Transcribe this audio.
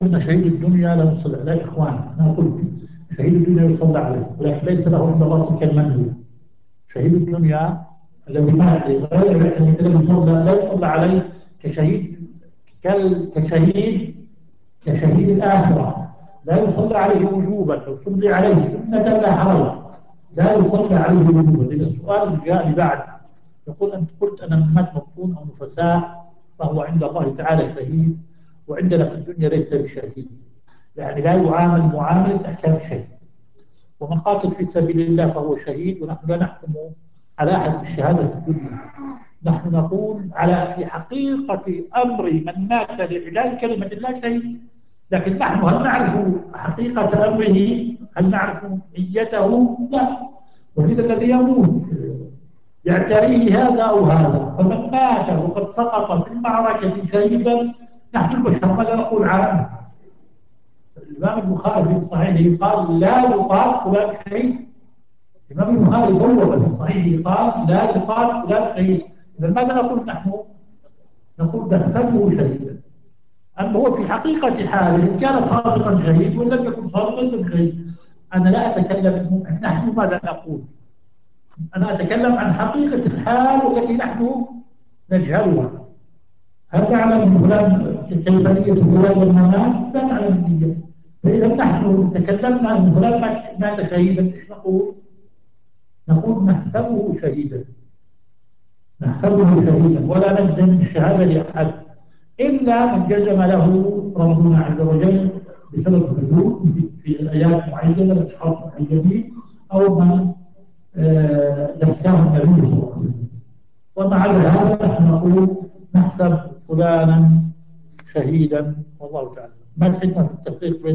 قلنا شهيد الدنيا لا يصلى عليه إخوان، أنا قلت شهيد الدنيا يصلى عليه ولكن ليس له عند الله تلك المنزلة. شهيد الدنيا الذي مات غير الذي يصلى لا يصلى عليه كشهيد، كشهيد الآخرة لا يصلى عليه وجوبا، لو صلي عليه سنة لا حرج، لا يصلى عليه وجوبا. لأن السؤال جاء بعد يقول أنت قلت أنا مات مبطون أو نفساء فهو عند الله تعالى شهيد، وعندنا في الدنيا ليس بشهيد، يعني لا يعامل معاملة أحكام الشهيد. ومن قاتل في سبيل الله فهو شهيد، ونحن لا نحكم على أحد بالشهادة في الدنيا، نحن نقول على في حقيقة أمر من مات لإعلاء كلمة الله شهيد. لكن نحن هل نعرف حقيقة أمره؟ هل نعرف نيته؟ لا. ولذا الذي يموت يعتريه هذا أو هذا، فمن مات وقد سقط في المعركة شهيدا نحن البشر ماذا نقول عنه؟ الإمام البخاري في صحيحه قال لا يقال فلان شهيد. الإمام البخاري بوب في صحيحه قال لا يقال فلان شهيد. إذا ماذا نقول نحن؟ نقول نحسبه شهيدا. أما هو في حقيقة حاله إن كان صادقا شهيد وإن لم يكن صادقا شهيد. أنا لا أتكلم نحن ماذا نقول، أنا أتكلم عن حقيقة الحال التي نحن نجهلها. هل نعلم فلان كيفية فلان الممات؟ لا نعلم النية. فإذا نحن تكلمنا عن فلان مات شهيدا إيش نقول؟ نقول نحسبه شهيدا، نحسبه شهيدا ولا نجزم الشهادة لأحد إلا من جزم له ربنا عز وجل بسبب حدود في آيات معينة لأشخاص معينين، أو من ذكاه النبي صلى الله عليه وسلم. ومع هذا نحن نقول نحسب فلانا شهيدا، والله تعالى. ما الحكمة في التفريق بين